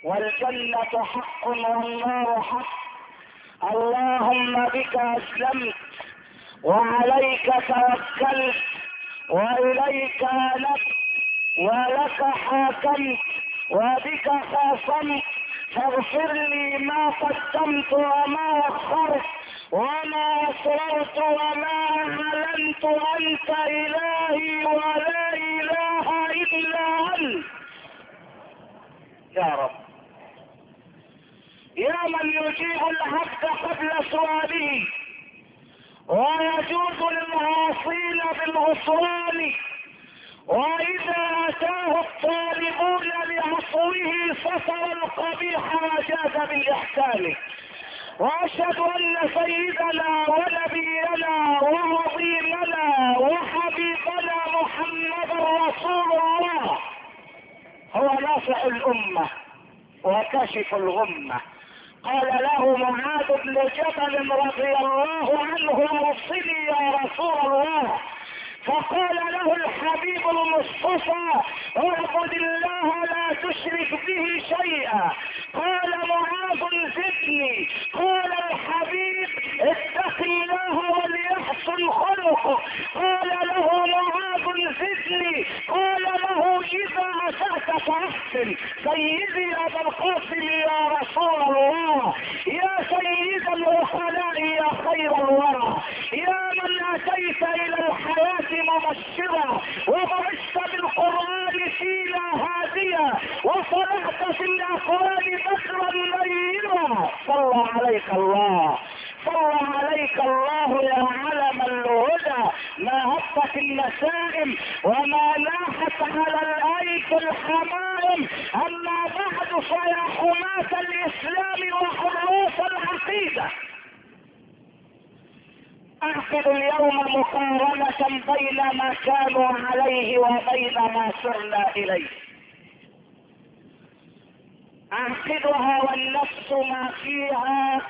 والجنة حق والنار حق. اللهم بك أسلمت وعليك توكلت وإليك أنبت ولك حاكمت وبك خاصمت، فاغفر لي ما قدمت وما أخرت وما أسررت وما أعلنت، أنت إلهي ولا إله إلا أنت. يا رب، يا من يجيب العبد قبل سؤاله ويجوز للعاصين بالغفران، وإذا أتاه الطالبون لعفوه ستر القبيح وجاز بالإحسان. وأشهد أن سيدنا ونبينا وعظيمنا وحبيبنا محمد رسول الله هو ناصح الأمة وكشف الغمة. قال له معاذ بن جبل رضي الله عنه: اوصني يا رسول الله. فقال له الحبيب المصطفى: اعبد الله لا تشرك به شيئا. قال معاذ: زدني. قال الحبيب: اتق الله وليحسن خلقه. قال له معاذ: زدني. قال له: اذا اسأت فاحسن. سيدي ابا القاسم يا رسول الله، يا سيد العقلاء، يا خير الورى، يا من اتيت الى الحياة مبشرا وبعثت بالقرآن فينا هاديا وصلحت في الاقوال بشرا منيرا. صلى عليك الله، صلى عليك الله يا علم الهدى، ما هبت النسائم وما لاحت على الايك الحمائم. اما بعد فيا حماة الاسلام وحروف العقيدة، اعقد اليوم مقارنة بين ما كانوا عليه وبين ما سرنا اليه. اعقدها والنفس ما فيها،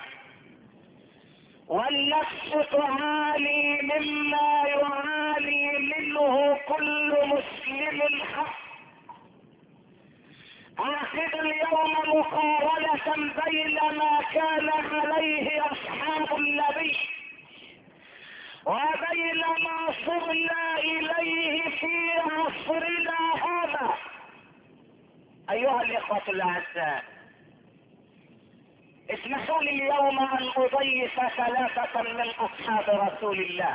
والنفس تعاني مما يعاني منه كل مسلم حق. اعقد اليوم مقارنة بين ما كان عليه اصحاب النبي وبين ما صرنا اليه في عصرنا هذا. ايها الاخوة الاعزاء، اسمحوا لي اليوم ان اضيف ثلاثة من اصحاب رسول الله،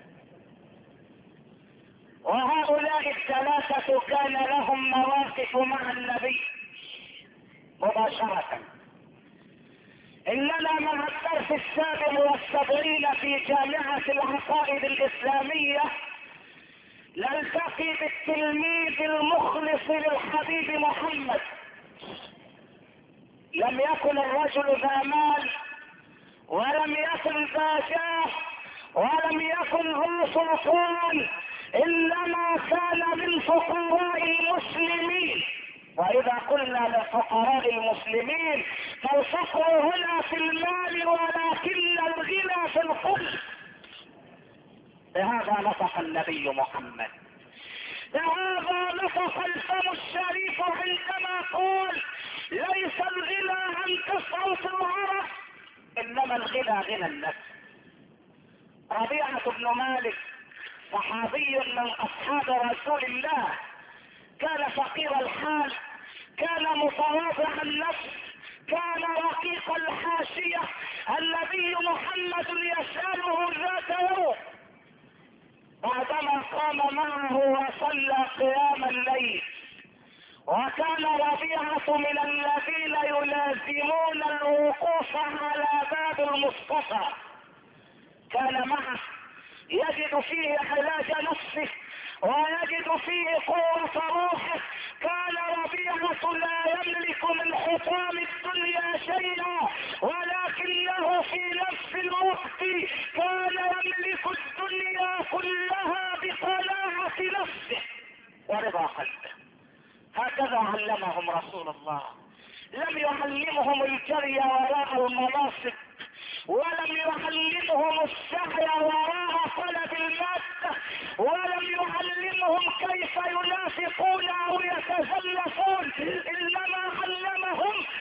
وهؤلاء الثلاثة كان لهم مواقف مع النبي مباشرة. اننا مع الدرس 77 في جامعة العقائد الاسلامية نلتقي بالتلميذ المخلص للحبيب محمد. لم يكن الرجل ذا مال ولم يكن ذا جاه ولم يكن ذو سلطان، انما كان من فقراء المسلمين. واذا قلنا لفقراء المسلمين فالفقر هنا في المال ولكن الغنى في القلب. بهذا نطق النبي محمد، بهذا نطق الفم الشريف عندما قال: ليس الغنى عن كثرة العرق انما الغنى غنى النفس. ربيعة بن مالك صحابي من اصحاب رسول الله، كان فقير الحال، كان متواضع النفس، كان رقيق الحاشية. النبي محمد يسأله ذات يوم بعدما قام معه وصلى قيام الليل، وكان ربيعة من الذين يلازمون الوقوف على باب المصطفى، كان معه يجد فيه علاج نفسه ويجد فيه قوة روحه. كان ربيعة لا يملك من حطام الدنيا شيئا، ولكنه في نفس الوقت كان يملك الدنيا كلها بقناعة نفسه ورضا قلبه. هكذا علمهم رسول الله. لم يعلمهم الجري وراء المناصب، ولم يعلمهم السعي وراء طلب المادة، ولم يعلمهم كيف ينافقون او يتزلفون، انما علمهم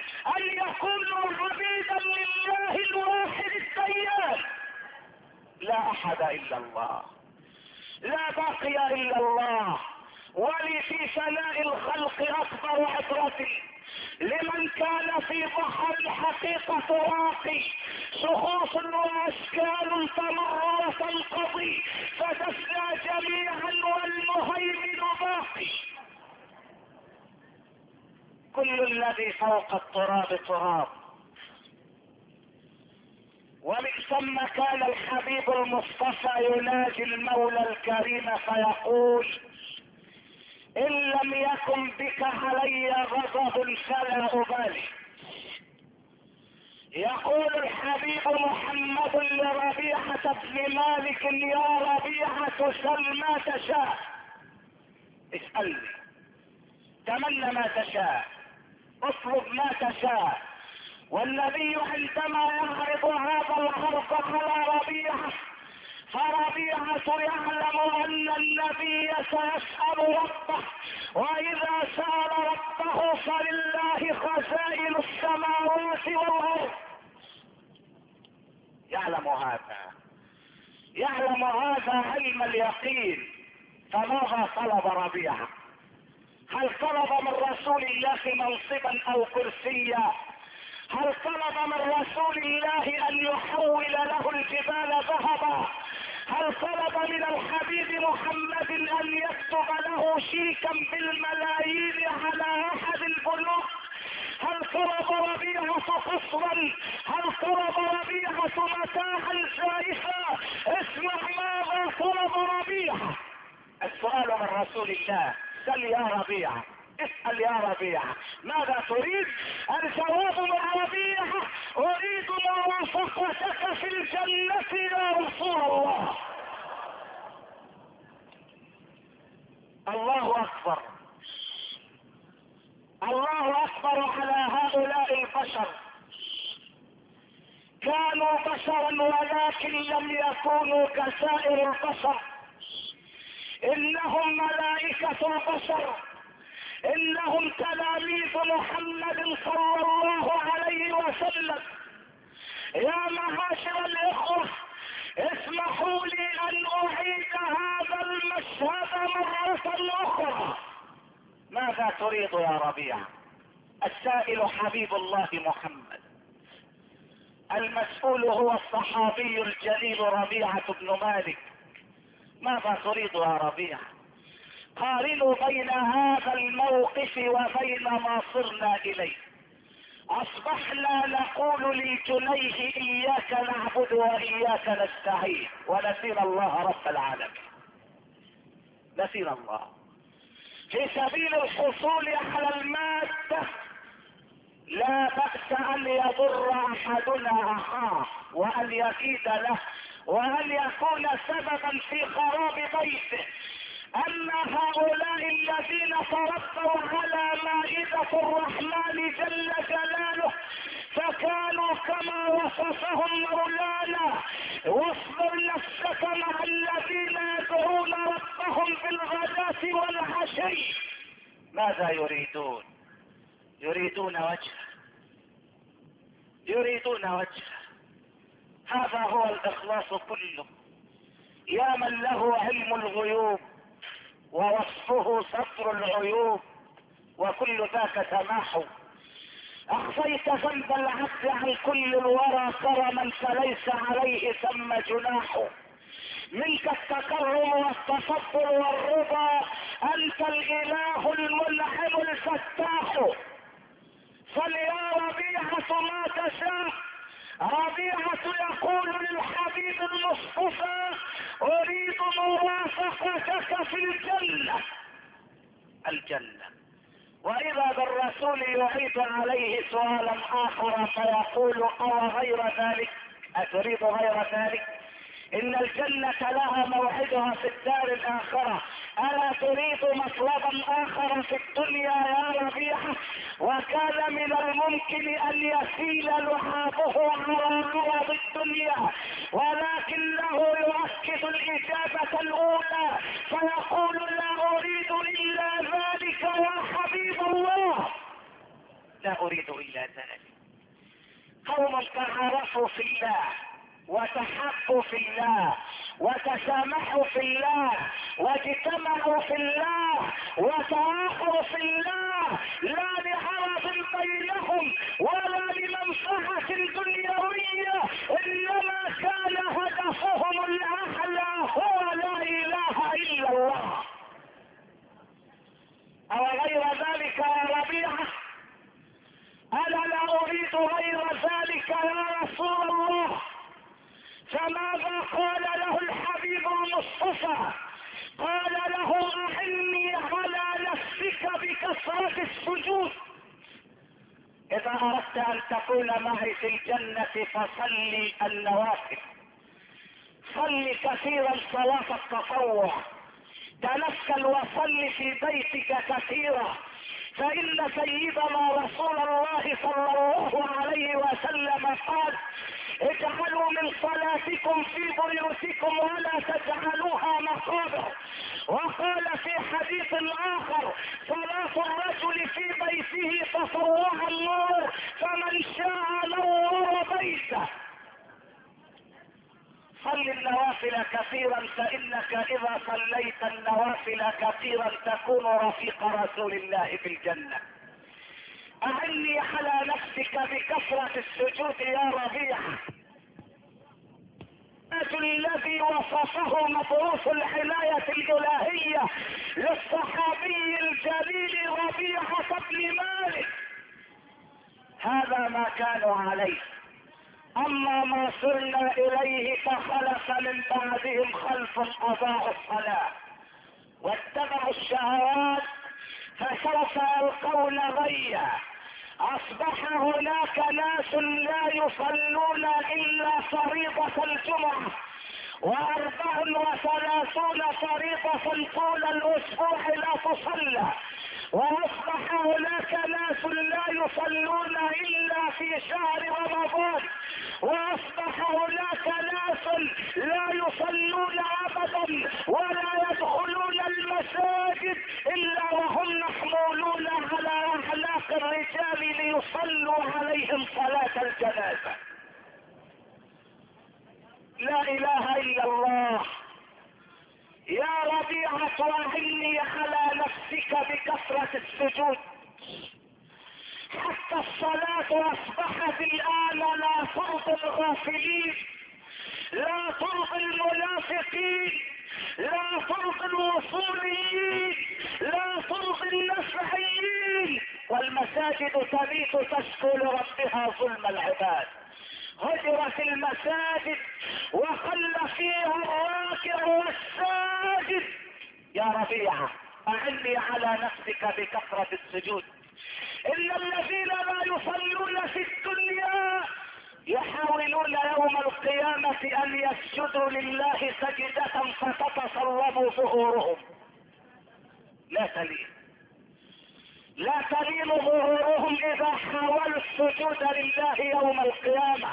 كونوا عبيدا لله الواحد الديان. لا احد الا الله، لا باقي الا الله. ولي في ثناء الخلق اكبر عبرة لمن كان في بحر الحقيقة راقي، شخوص واشكال تمر وتنقضي فتفنى جميعا والمهيمن باقي. كل الذي فوق التراب تراب. ومن ثم كان الحبيب المصطفى يناجي المولى الكريم فيقول: ان لم يكن بك علي غضب فلا ابالي. يقول الحبيب محمد لربيعة بن مالك: يا ربيعة سل ما تشاء، اسألني، تمنى ما تشاء، اطلب ما تشاء. والنبي عندما يعرض هذا العرض على ربيعة، فربيعة يعلم ان النبي سيسأل ربه، واذا سأل ربه فلله خزائن السماوات والارض. يعلم هذا علم اليقين. فماذا طلب ربيعة؟ هل طلب من رسول الله منصبا او كرسيا؟ هل طلب من رسول الله ان يحول له الجبال ذهبا؟ هل طلب من الحبيب محمد ان يكتب له شيكا بالملايين على احد البنوك؟ هل طلب ربيعة قصرا؟ هل طلب ربيعة متاعا زائفا؟ اسمع ماذا طلب ربيعة. السؤال من رسول الله: سل يا ربيعة، اسأل يا ربيعة، ماذا تريد؟ الجواب من ربيعة: اريد مرافقتك في الجنة يا رسول الله. الله اكبر، الله اكبر على هؤلاء البشر. كانوا بشرا ولكن لم يكونوا كسائر البشر. انهم ملائكة البشر، انهم تلاميذ محمد صلى الله عليه وسلم. يا معاشر الاخوة، اسمحوا لي ان اعيد هذا المشهد مرة اخرى. ماذا تريد يا ربيعة؟ السائل حبيب الله محمد، المسؤول هو الصحابي الجليل ربيعة بن مالك. ماذا تريد يا ربيعة؟ قارنوا بين هذا الموقف وبين ما صرنا اليه. اصبحنا نقول لجنيه: اياك نعبد واياك نستعين، ونسينا الله رب العالمين. نسينا الله. في سبيل الحصول على المادة لا بأس ان يضر احدنا اخاه، وان يكيد له، وان يكون سببا في خراب بيته. اما هؤلاء الذين تربوا على مائدة الرحمن جل جلاله فكانوا كما وصفهم مولانا: واصبر نفسك مع الذين يدعون ربهم بالغداة والعشي. ماذا يريدون؟ يريدون وجهه، يريدون وجهه. هذا هو الاخلاص كله. يا من له علم الغيوب ووصفه ستر العيوب، وكل ذاك تماحو. اخفيت ذنب العبد عن كل الورى كرما فليس عليه ثم جناح. منك التكرم والتفضل والرضا، انت الاله المنعم الفتاح. فليا ربيعة ما تشاء. ربيعة يقول للحبيب المصطفى: اريد مرافقتك في الجنة. الجنة. واذا بالرسول يعيد عليه سؤالا اخر فيقول: او غير ذلك؟ اتريد غير ذلك؟ ان الجنة لها موعدها في الدار الاخرة، الا تريد مطلبا اخر في الدنيا يا ربيعة؟ وكان من الممكن ان يسيل لحافه على عرض الدنيا، ولكنه يؤكد الاجابة الاولى فيقول: لا اريد الا ذلك يا حبيب الله. لا اريد الا ذلك. قوم تعارفوا في الله وتحبوا في الله وتسامحوا في الله واجتمعوا في الله وتآخوا في الله، لا لعرض بينهم ولا لمنفعة دنيوية، انما كان هدفهم الاعلى هو لا اله الا الله. او غير ذلك يا ربيعة؟ انا لا اريد غير ذلك يا رسول الله. فماذا قال له الحبيب المصطفى؟ قال له اعني على نفسك بكثرة السجود. اذا اردت ان تكون معي في الجنة فصلي النوافل، صل كثيرا صلاة التطوع، تنفل وصل في بيتك كثيرا، فإن سيدنا رسول الله صلى الله عليه وسلم قال اجعلوا من صلاتكم في بيوتكم ولا تجعلوها مقابر. وقال في حديث آخر صلاة الرجل في بيته تطوع النور، فمن شاء نور بيته. صل النوافل كثيرا، فإنك إذا صليت النوافل كثيرا تكون رفيق رسول الله في الجنة. أعني على نفسك بكثرة السجود يا ربيعة. الذي وصفه مبعوث العناية الإلهية للصحابي الجليل ربيعة بن مالك، هذا ما كانوا عليه. اما ما صرنا اليه فخلف من بعدهم خلف اضاعوا الصلاة واتبعوا الشهوات فسوف يلقون غيا. اصبح هناك ناس لا يصلون الا فريضة الجمعة، 34 فريضة طول الاسبوع لا تصلى. واصبح هناك ناس لا يصلون الا في شهر رمضان، واصبح هناك ناس لا يصلون ابدا ولا يدخلون المساجد الا وهم محمولون على اعناق الرجال ليصلوا عليهم صلاة الجنازة. لا اله الا الله. يا ربيعة اعني على نفسك بكثرة السجود. حتى الصلاة اصبحت الان لا ترضي الغافلين، لا ترضي المنافقين، لا ترضي الوصوليين، لا ترضي النفعيين، والمساجد تبيت تشكو لربها ظلم العباد. هجرت المساجد وقل فيها الراكع والساجد. يا ربيعة اعني على نفسك بكثرة السجود. ان الذين لا يصلون في الدنيا يحاولون يوم القيامة ان يسجدوا لله سجدة فتتصلب ظهورهم. لا تلين ظهورهم اذا حاولوا السجود لله يوم القيامة.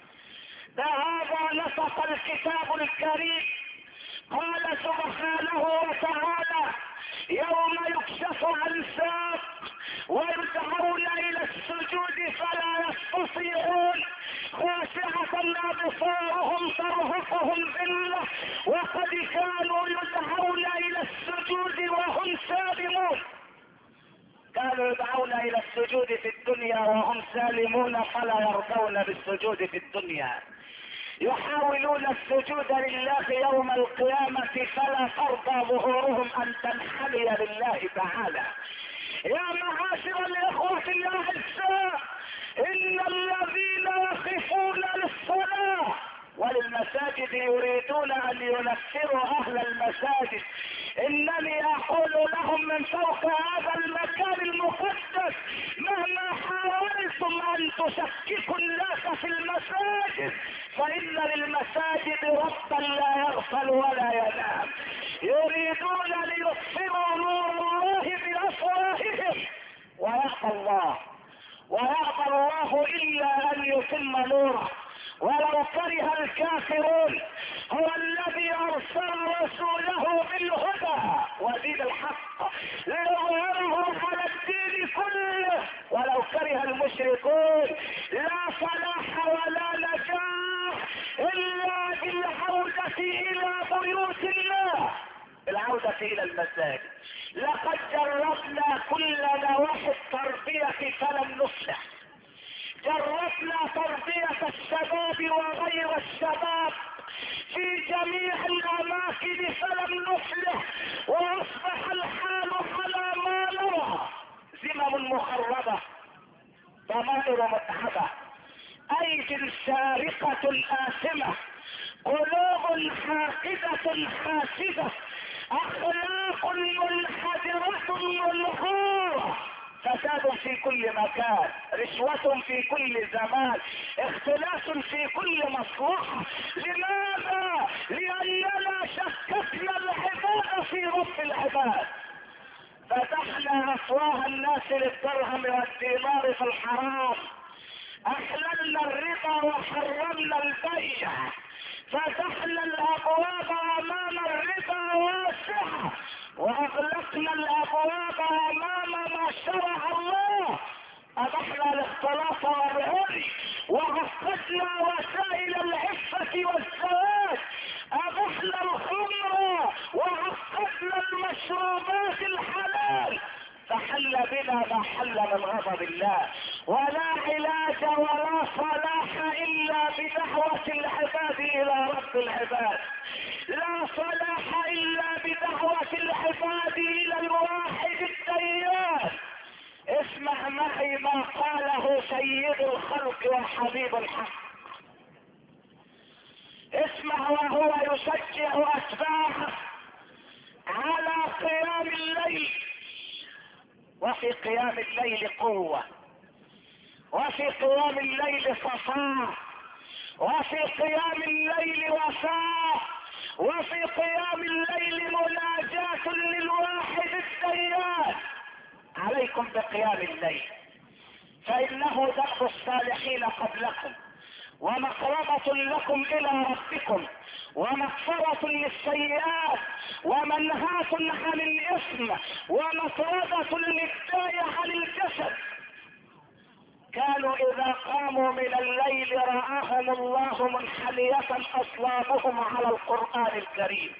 فهذا نطق الكتاب الكريم. قال سبحانه وتعالى يوم يكشف عن ساق ويدعون الى السجود فلا يستطيعون، خاشعة ابصارهم ترهقهم ذلة وقد كانوا يدعون الى السجود وهم سالمون. كانوا يدعون الى السجود في الدنيا وهم سالمون فلا يرضون بالسجود في الدنيا. يحاولون السجود لله يوم القيامة فلا ترضى ظهورهم ان تنحني لله تعالى. يا معاشر الاخوة الاعزاء، ان الذين يخافون للصلاة وللمساجد يريدون ان ينفروا اهل المساجد، انني اقول لهم من فوق هذا المكان المقدس مهما حاولتم ان تشككوا الناس في المساجد فان للمساجد ربا لا يغفل ولا ينام. يريدون ليطفئوا نور الله بافواههم ويأبى الله الا ان يتم نوره. ولو كره الكافرون. هو الذي ارسل رسوله بالهدى ودين الحق ليظهره على الدين كله ولو كره المشركون. لا صلاح ولا نجاح الا بالعودة الى بيوت الله، بالعودة الى المساجد. لقد جربنا كل نواحي التربية فلم نفلح. جربنا تربية الشباب وغير الشباب في جميع الاماكن فلم نفلح، واصبح الحال على ما نرى: زمم مخربة، ضمائر متعبة، ايدي سارقة آثمة، قلوب حاقدة حاسدة، اخلاق منحدرة منهارة، فساد في كل مكان، رشوة في كل زمان، اختلاس في كل مصلحة. لماذا؟ لاننا شككنا العباد في رب العباد. فتحنا افواه الناس للدرهم والدينار في الحرام، احللنا الربا وحرمنا البيع، فتحنا الابواب امام الربا واسعة واغلقنا الابواب امام ما شرع الله. ابحنا الاختلاط والعري وعقدنا وسائل العفة والزواج، ابحنا الخمر وعقدنا المشروبات الحلال، فحل بنا ما حل من غضب الله. ولا علاج ولا صلاح الا بدعوة العباد الى رب العباد. لا صلاح الا بدعوة العباد الى الواحد الديان. اسمع معي ما قاله سيد الخلق وحبيب الحق. اسمع وهو يشجع اتباعه على قيام الليل. وفي قيام الليل قوة، وفي قيام الليل صفاء، وفي قيام الليل وفاء، وفي قيام الليل مناجاة للواحد الديان. عليكم بقيام الليل، فإنه دأب الصالحين قبلكم، ومقربة لكم إلى ربكم، ومغفرة للسيئات، ومنهاة عن الإثم، ومطردة للداء عن الجسد. كانوا إذا قاموا من الليل رآهم الله منحنية أصلابهم على القرآن الكريم.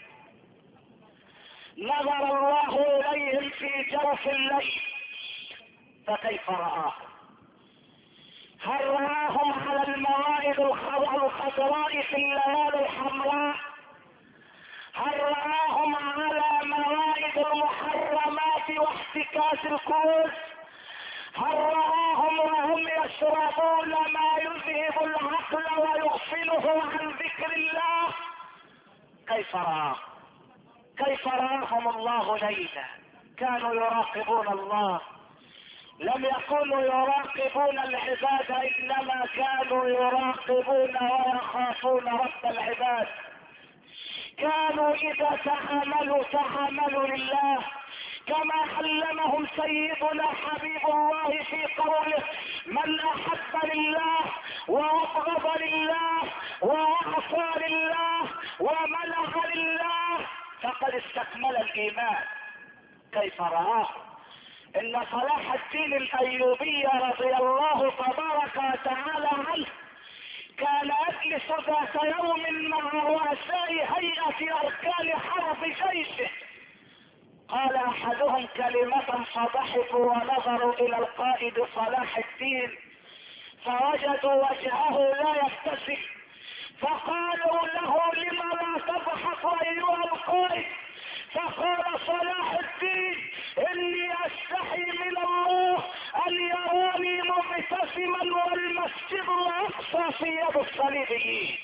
نظر الله إليهم في جوف الليل، فكيف رآهم؟ هل رآهم على الموائد الخضراء في الليالي الحمراء؟ هل رآهم على موائد المحرمات واحتكاس الكؤوس؟ هل رآهم وهم يشربون ما يذهب العقل ويغفله عن ذكر الله؟ كيف رآهم؟ كيف رآهم الله ليلا؟ كانوا يراقبون الله، لم يكونوا يراقبون العباد، انما كانوا يراقبون ويخافون رب العباد. كانوا اذا تعاملوا لله كما علمهم سيدنا حبيب الله في قوله: من احب لله وابغض لله واعصى لله ومنع لله فقد استكمل الايمان. كيف رآه؟ ان صلاح الدين الايوبي رضي الله تبارك وتعالى عنه كان يجلس ذات يوم مع رؤساء هيئة اركان حرب جيشه. قال احدهم كلمة فضحكوا ونظروا الى القائد صلاح الدين فوجدوا وجهه لا يبتسم، فقالوا له: لم لا تضحك ايها القائد؟ فقال صلاح الدين: اني استحي من الله ان يروني مبتسما والمسجد الاقصى في يد الصليبيين.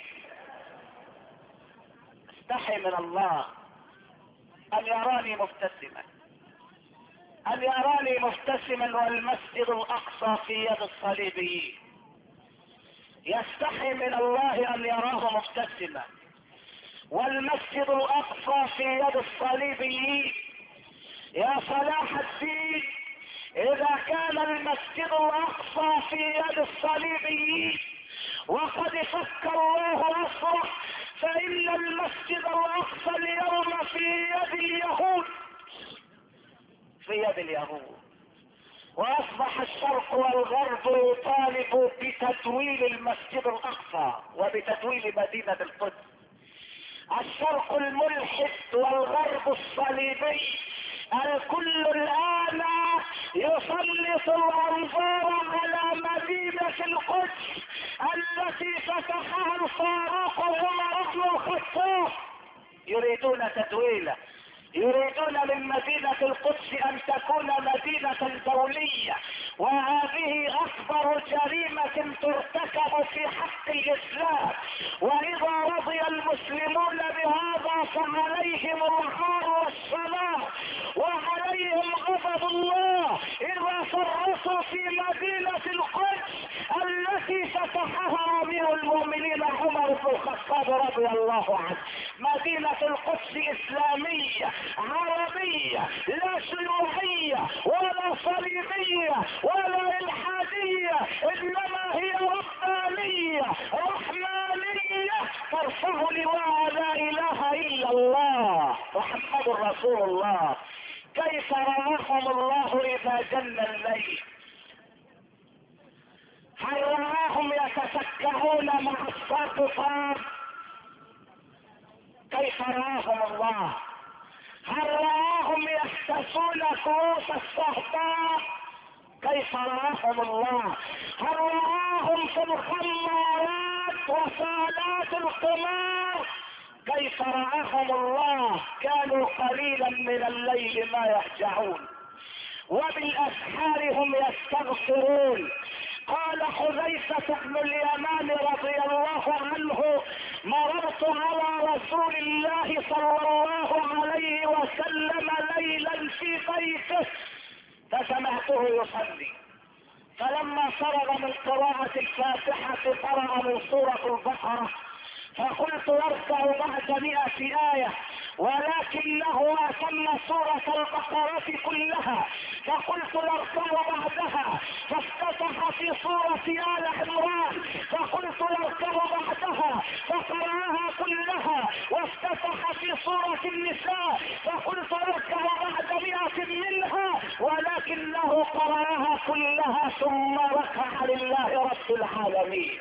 استحي من الله ان يراني مبتسما، ان يراني مبتسما والمسجد الاقصى في يد الصليبيين. يستحي من الله ان يراه مبتسما والمسجد الاقصى في يد الصليبيين. يا صلاح الدين، اذا كان المسجد الاقصى في يد الصليبيين وقد فك الله أسره، فإن المسجد الأقصى اليوم في يد اليهود، في يد اليهود. واصبح الشرق والغرب يطالب بتدويل المسجد الاقصى وبتدويل مدينة القدس. الشرق الملحد والغرب الصليبي، الكل الان يسلط الانظار على مدينة القدس التي فتحها الفاروق عمر بن الخطاب. يريدون تدويله، يريدون من مدينة القدس ان تكون مدينة دولية، وهذه اكبر جريمة ترتكب في حق الاسلام. واذا رضي المسلمون بهذا فعليهم العار والصلاة، وعليهم غضب الله اذا فرطوا في مدينة القدس التي فتحها امير المؤمنين عمر بن الخطاب رضي الله عنه. مدينة القدس اسلامية عربية، لا شيوعية ولا صليبية ولا الحادية، انما هي ربانية رحمانية ترفع لواء لا اله الا الله محمد رسول الله. كيف رآهم الله اذا جل الليل؟ هل رآهم يتفكهون مع الساقطات؟ كيف رآهم الله؟ هل رآهم يحتسون كؤوس الصهباء؟ كيف رآهم الله؟ هل رآهم في الخمارات وصالات القمار؟ كيف رآهم الله؟ كانوا قليلا من الليل ما يهجعون وبالاسحار هم يستغفرون. قال حذيفة بن اليمان رضي الله عنه: مررت على رسول الله صلى الله عليه وسلم ليلا في بيته فسمعته يصلي، فلما فرغ من قراءة الفاتحة قرأ من سورة البقرة، فقلت يركع بعد 100 آية، ولكنه أتم سورة البقرة كلها، فقلت يركع بعدها، فافتتح في سورة آل عمران، فقلت يركع بعدها، فقرأها كلها، وافتتح في سورة النساء، فقلت يركع بعد 100 منها، ولكنه قرأها كلها ثم ركع لله رب العالمين.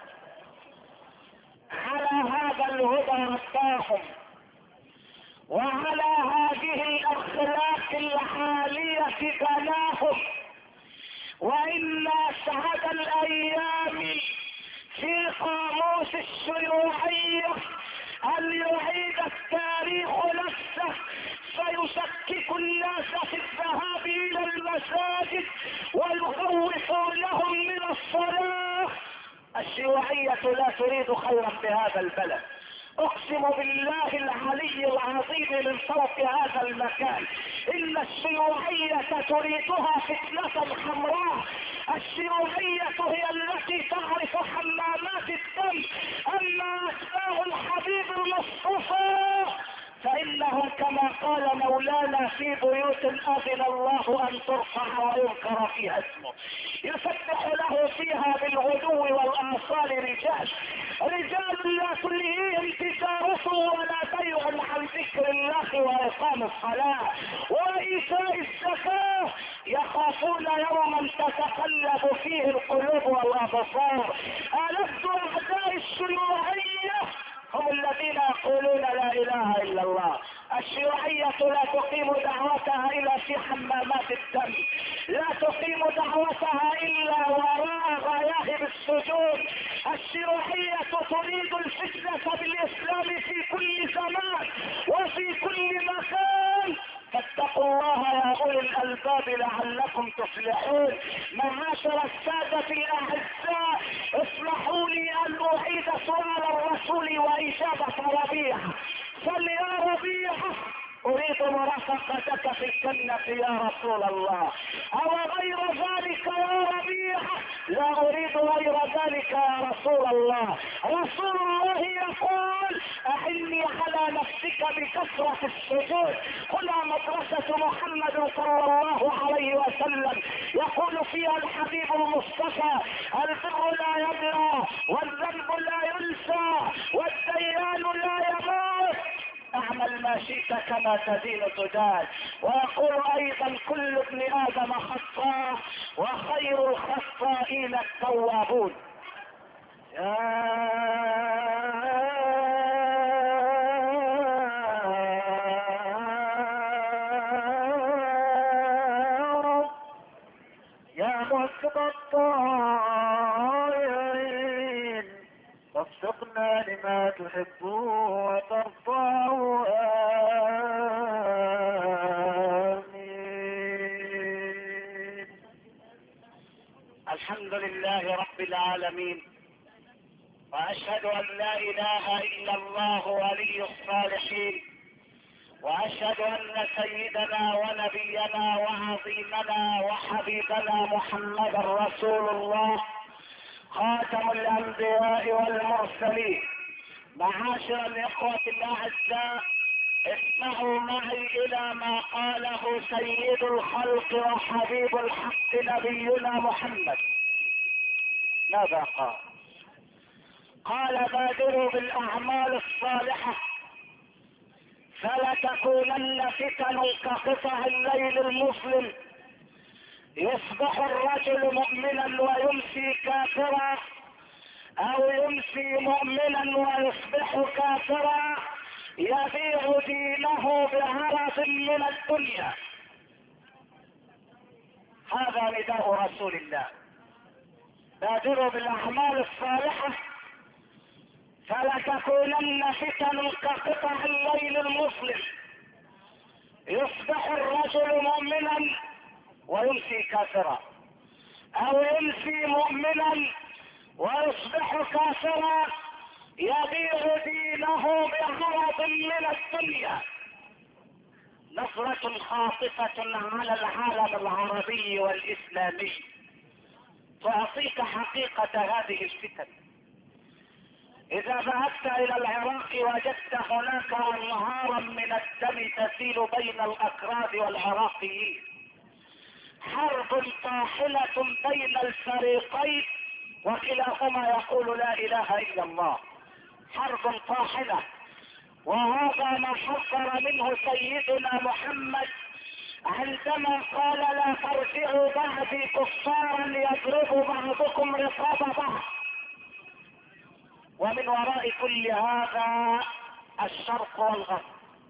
على هذا الهدى رباهم، وعلى هذه الاخلاق العالية بناهم. وان اسعد الايام في قاموس الشيوعية ان يعيد التاريخ نفسه، فيشكك الناس في الذهاب الى المساجد ويخوفونهم من الصلاة. الشيوعية لا تريد خيرا بهذا البلد، اقسم بالله العلي العظيم من فوق هذا المكان ان الشيوعية تريدها فتنة حمراء. الشيوعية هي التي تعرف حمامات الدم، اما اتباع الحبيب المصطفى فانهم كما قال مولانا في بيوت اذن الله ان ترفع ويذكر فيها اسمه يسبح له فيها بالغدو والاصال رجال لا تلهيهم تجارة ولا بيع عن ذكر الله واقام الصلاة وايتاء الزكاة، يخافون يوما تتقلب فيه القلوب والابصار. ألد اعداء الشيوعية هم الذين يقولون لا اله الا الله. الشيوعية لا تقيم دعوتها الا في حمامات الدم، لا تقيم دعوتها الا وراء غياهب السجون. الشيوعية تريد الفتنة بالاسلام في كل زمان وفي كل مكان، فاتقوا الله يا اولي الالباب لعلكم تفلحون. معاشر السادة الاعزاء، اسمحوا لي ان اعيد سؤال الرسول واجابة ربيعة. فليا ربيعة اريد اريد مرافقتك في الجنة يا رسول الله. او غير ذلك يا ربيعة؟ لا اريد غير ذلك يا رسول الله. رسول الله يقول اعني على نفسك بكثرة السجود. هنا مدرسة محمد صلى الله عليه وسلم يقول فيها الحبيب المصطفى: البر لا يبلى، والذنب لا ينسى، والديان لا يموت، اعمل ما شئت كما تدين تدان. ويقول ايضا: كل ابن ادم خطاء، وخير الخطائين التوابون. يا رب الطائعين وفقنا لما تحب وترضى. آمين. الحمد لله رب العالمين، واشهد ان لا اله الا الله ولي الصالحين، واشهد ان سيدنا ونبينا وعظيمنا وحبيبنا محمدا رسول الله خاتم الانبياء والمرسلين. معاشر الاخوة الاعزاء، اسمعوا معي الى ما قاله سيد الخلق وحبيب الحق نبينا محمد. ماذا قال؟ قال: بادروا بالاعمال الصالحة فلا تكونن فتن كقطع الليل المظلم، يصبح الرجل مؤمنا ويمسي كافرا، او يمسي مؤمنا ويصبح كافرا، يبيع دينه بعرض من الدنيا. هذا نداء رسول الله: بادروا بالاعمال الصالحة فلا تكونن فتن كقطع الليل المظلم، يصبح الرجل مؤمنا ويمسي كافرا، او يمسي مؤمنا ويصبح كافرا، يبيع دينه بعرض من الدنيا. نظرة خاطفة على العالم العربي والاسلامي تعطيك حقيقة هذه الفتن. اذا ذهبت الى العراق وجدت هناك انهارا من الدم تسيل بين الاكراد والعراقيين، حرب طاحنة بين الفريقين وكلاهما يقول لا اله الا الله. حرب طاحنة، وهذا ما حذر منه سيدنا محمد عندما قال: لا ترجعوا بعدي كفارا يضرب بعضكم رقاب بعض. ومن وراء كل هذا الشرق والغرب.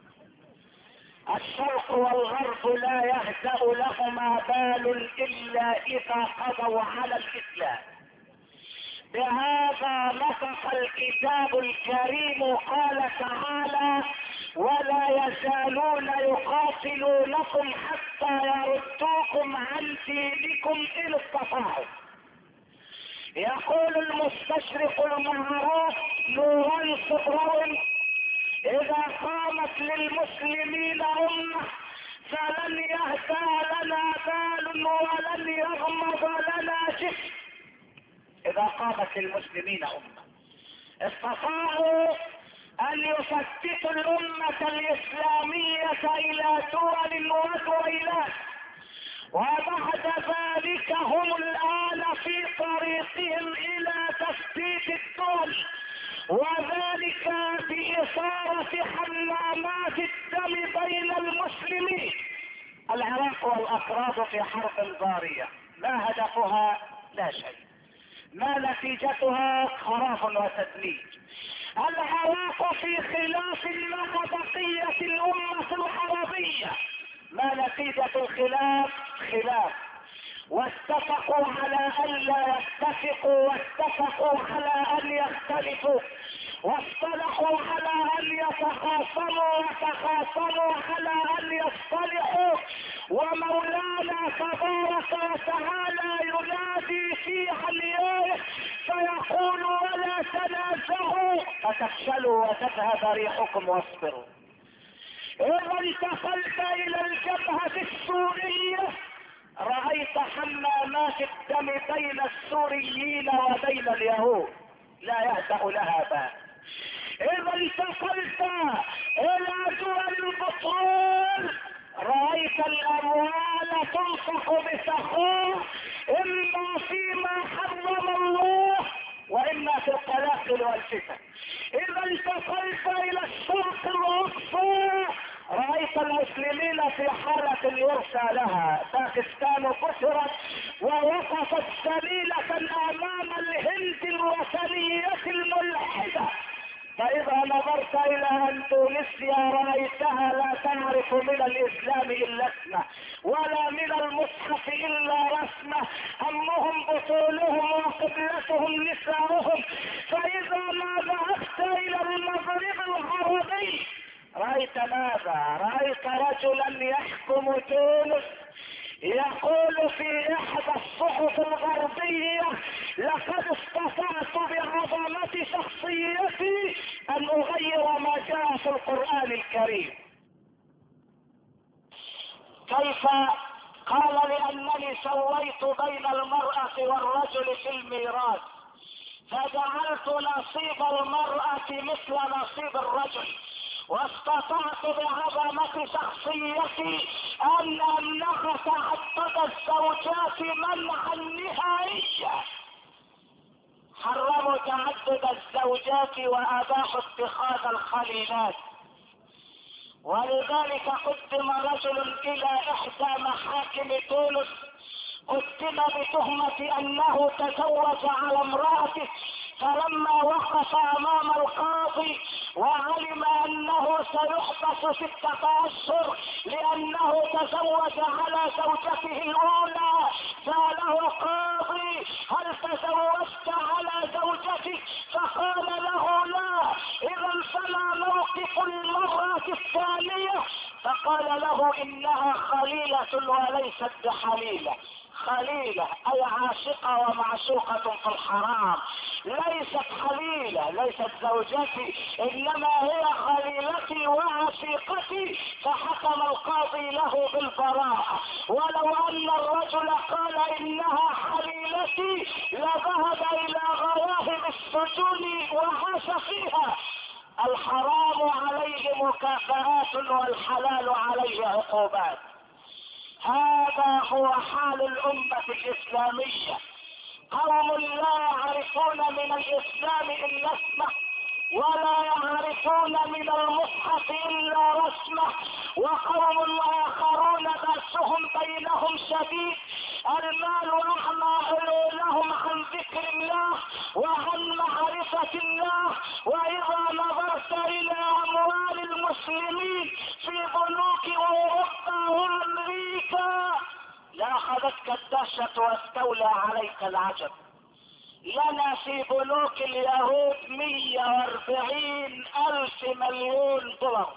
الشرق والغرب لا يهدأ لهما بال الا اذا قضوا على الاسلام. بهذا نطق الكتاب الكريم، قال تعالى: ولا يزالون يقاتلونكم حتى يردوكم عن دينكم ان استطاعوا. يقول المستشرق المعروف نوران صبراوي: اذا قامت للمسلمين امة فلن يهدى لنا بال ولن يغمض لنا جسم. اذا قامت للمسلمين امة استطاعوا ان يفتتوا الامة الاسلامية الى دول ودويلات، وبعد ذلك هم الان في طريقهم الى تفتيت الدول، وذلك بإثارة حمامات الدم بين المسلمين. العراق والأكراد في حرب ضارية، ما هدفها؟ لا شيء. ما نتيجتها؟ خراف وتدمير. العراق في خلاف مع بقية الأمة العربية. ما نتيجة الخلاف؟ خلاف. واتفقوا على ان لا يتفقوا، واتفقوا على ان يختلفوا، واصطلحوا على ان يتخاصموا، وتخاصموا على ان يصطلحوا. ومولانا تبارك وتعالى ينادي في عليائه فيقول: ولا تنازعوا فتفشلوا وتذهب ريحكم واصبروا. إذا انتقلت إلى الجبهة السورية رأيت حمامات الدم بين السوريين وبين اليهود لا يهدأ لها بال. إذا انتقلت إلى دول البترول رأيت الأموال تنفق بسخاء إما فيما حرم الله وإما في القلاقل والفتن. إذا انتقلت إلى الشرق الأقصى رأيت المسلمين في حالة يرثى لها. باكستان كسرت ووقفت ذليلة أمام الهند الوثنية الملحدة. فإذا نظرت إلى أندونيسيا رأيتها لا تعرف من الإسلام إلا اسمه ولا من المصحف إلا رسمه، همهم بطولهم وقبلتهم نساؤهم. فإذا ما ذهبت إلى المغرب العربي رأيت ماذا؟ رأيت رجلا يحكم تونس يقول في احدى الصحف الغربية لقد استطعت بعظمة شخصيتي ان اغير ما جاء في القرآن الكريم. كيف؟ قال لانني سويت بين المرأة والرجل في الميراث فجعلت نصيب المرأة مثل نصيب الرجل واستطعت بعظمة شخصيتي ان امنع تعدد الزوجات منعا نهائيا. حرموا تعدد الزوجات واباحوا اتخاذ الخليلات. ولذلك قدم رجل الى احدى محاكم تونس قدم بتهمة انه تزوج على امرأته، فلما وقف امام القاضي وعلم انه سيحبس 6 اشهر لانه تزوج على زوجته الاولى سأله القاضي هل تزوجت على زوجتك؟ فقال له لا. اذا فما موقف المرأة الثانية؟ فقال له انها خليلة وليست بحليلة. خليلة اي عاشقة ومعشوقة في الحرام، ليست خليلة، ليست زوجتي، انما هي خليلتي وعشيقتي. فحكم القاضي له بالبراءة. ولو ان الرجل قال انها خليلتي لذهب الى غواهب السجون وعاش فيها. الحرام عليه مكافآت والحلال عليه عقوبات. هذا هو حال الأمة الإسلامية. قوم لا يعرفون من الإسلام إلا اسمه ولا يعرفون من المصحف إلا رسمه، وقوم آخرون بأسهم بينهم شديد. المال أعمى عيونهم عن ذكر الله وعن معرفة الله. وإذا نظرت إلى أموال المسلمين في بنوك أوروبا وأمريكا لأخذتك الدهشة واستولى عليك العجب. لنا في بنوك اليهود 140,000 مليون دولار،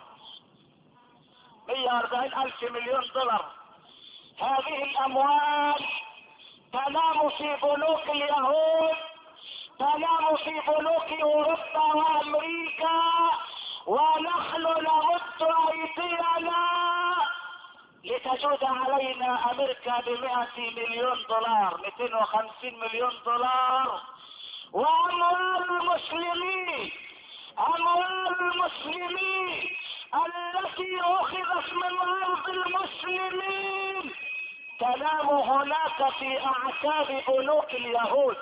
140,000 مليون دولار. هذه الأموال تنام في بنوك اليهود، تنام في بنوك أوروبا وأمريكا، ونحن نمد أيدينا لتجود علينا أمريكا ب100 مليون دولار، 250 مليون دولار. وأموال المسلمين، أموال المسلمين التي أخذت من أرض المسلمين تنام هناك في أعتاب بنوك اليهود.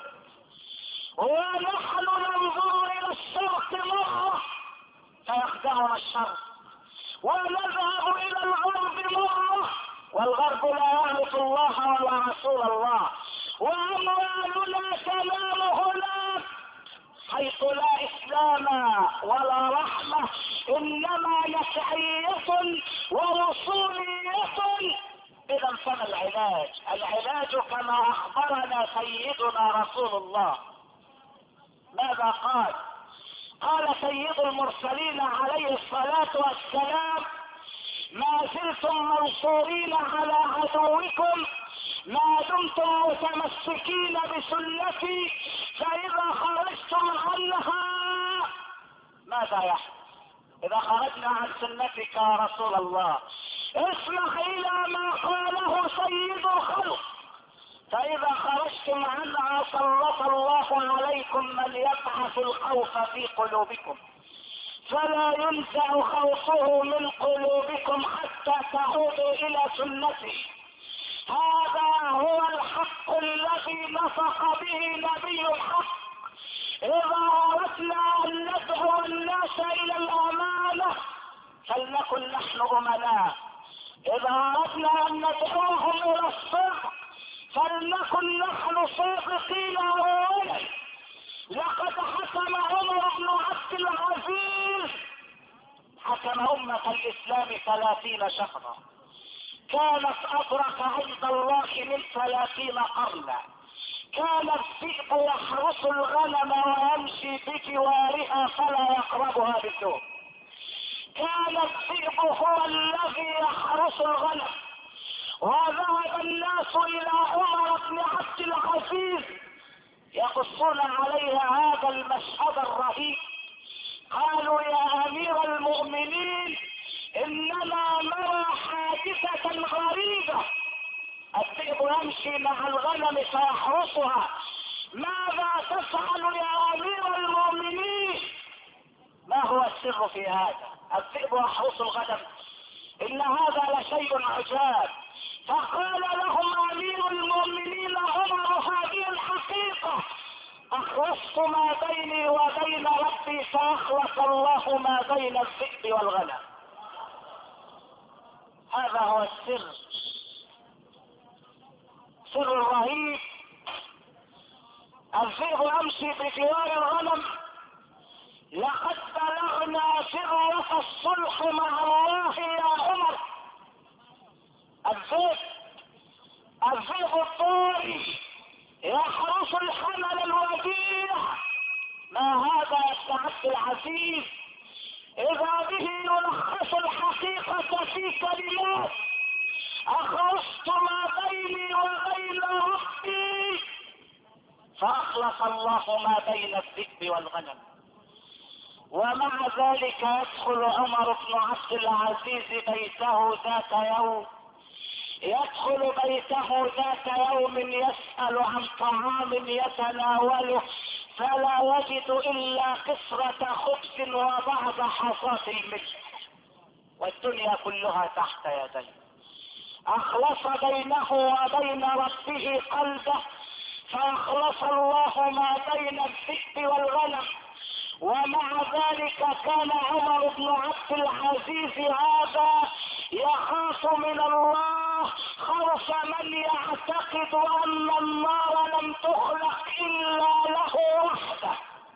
ونحن ننظر إلى الشرق مرة فيخدعنا الشرق، ونذهب الى الغرب مرة والغرب لا يعرف الله ولا رسول الله. واموالنا تنام هناك حيث لا اسلام ولا رحمة، انما نسعية ورسولية. اذا فما العلاج؟ العلاج كما اخبرنا سيدنا رسول الله. ماذا قال؟ قال سيد المرسلين عليه الصلاة والسلام: ما زلتم منصورين على عدوكم ما دمتم متمسكين بسنتي، فإذا خرجتم عنها ماذا يحدث؟ اذا خرجنا عن سنتك يا رسول الله اسمح الى ما قاله سيد الخلق، فاذا خرجتم عنها سلط الله عليكم من يبعث الخوف في قلوبكم، فلا ينزع خوفه من قلوبكم حتى تعودوا الى سنته. هذا هو الحق الذي نطق به نبي الحق. اذا اردنا ان ندعو الناس الى الامانة فلنكن نحن امناء، اذا اردنا ان ندعوهم الى الصدق فلنكن نحن صادقين اولا. لقد حكم عمر بن عبد العزيز، حكم امة الاسلام 30 شهرا، كانت ادرك عند الله من 30 قرنا. كان الذئب يحرس الغنم ويمشي بجوارها فلا يقربها بالسوء. كان الذئب هو الذي يحرس الغنم، وذهب الناس الى عمر بن عبد العزيز يقصون عليه هذا المشهد الرهيب. قالوا يا امير المؤمنين اننا نرى حادثة غريبة، الذئب يمشي مع الغنم فيحرسها، ماذا تفعل يا امير المؤمنين؟ ما هو السر في هذا؟ الذئب يحرس الغنم، ان هذا لشيء عجاب. فقال لهم امير المؤمنين عمر هذه الحقيقة، اخلصت ما بيني وبين ربي فاخلص الله ما بين الذئب والغنم. هذا هو السر، سر رهيب. الذئب يمشي بجوار الغنم. لقد بلغنا ذروة الصلح مع الله يا عمر. الذئب الطوري يحرس الحمل الوديع. ما هذا يا عبد العزيز؟ اذا به يلخص الحقيقة في كلمات، اخلصت ما بيني وبين ربي فاخلص الله ما بين الذئب والغنم. ومع ذلك يدخل عمر بن عبد العزيز بيته ذات يوم، يسأل عن طعام يتناوله فلا يجد الا قصرة خبز وبعض حصاة الملح والدنيا كلها تحت يديه. اخلص بينه وبين ربه قلبه فاخلص الله ما بين الذئب والغنم. ومع ذلك كان عمر بن عبد العزيز هذا يخاف من الله خوف من يعتقد ان النار لم تخلق الا له وحده.